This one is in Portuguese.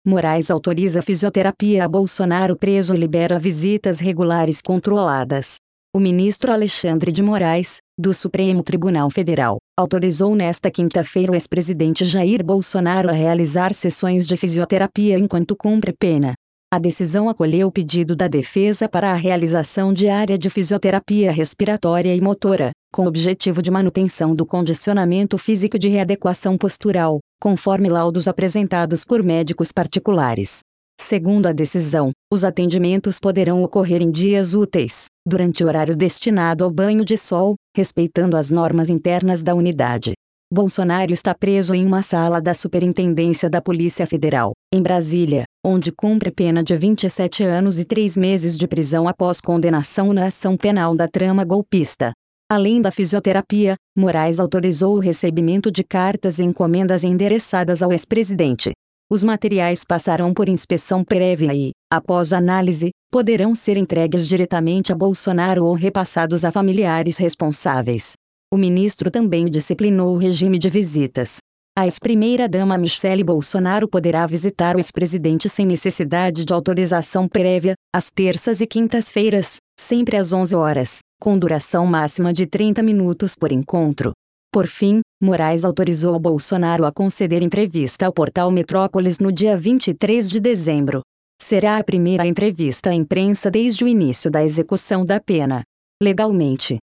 Moraes autoriza fisioterapia a Bolsonaro preso e libera visitas regulares controladas. O ministro Alexandre de Moraes, do Supremo Tribunal Federal, autorizou nesta quinta-feira o ex-presidente Jair Bolsonaro a realizar sessões de fisioterapia enquanto cumpre pena. A decisão acolheu o pedido da defesa para a realização diária de fisioterapia respiratória e motora, com o objetivo de manutenção do condicionamento físico e de readequação postural, conforme laudos apresentados por médicos particulares. Segundo a decisão, os atendimentos poderão ocorrer em dias úteis, durante o horário destinado ao banho de sol, respeitando as normas internas da unidade. Bolsonaro está preso em uma sala da Superintendência da Polícia Federal, em Brasília, onde cumpre pena de 27 anos e 3 meses de prisão após condenação na ação penal da trama golpista. Além da fisioterapia, Moraes autorizou o recebimento de cartas e encomendas endereçadas ao ex-presidente. Os materiais passarão por inspeção prévia e, após análise, poderão ser entregues diretamente a Bolsonaro ou repassados a familiares responsáveis. O ministro também disciplinou o regime de visitas. A ex-primeira-dama Michele Bolsonaro poderá visitar o ex-presidente sem necessidade de autorização prévia, às terças e quintas-feiras, sempre às 11 horas, com duração máxima de 30 minutos por encontro. Por fim, Moraes autorizou Bolsonaro a conceder entrevista ao portal Metrópolis no dia 23 de dezembro. Será a primeira entrevista à imprensa desde o início da execução da pena. Legalmente,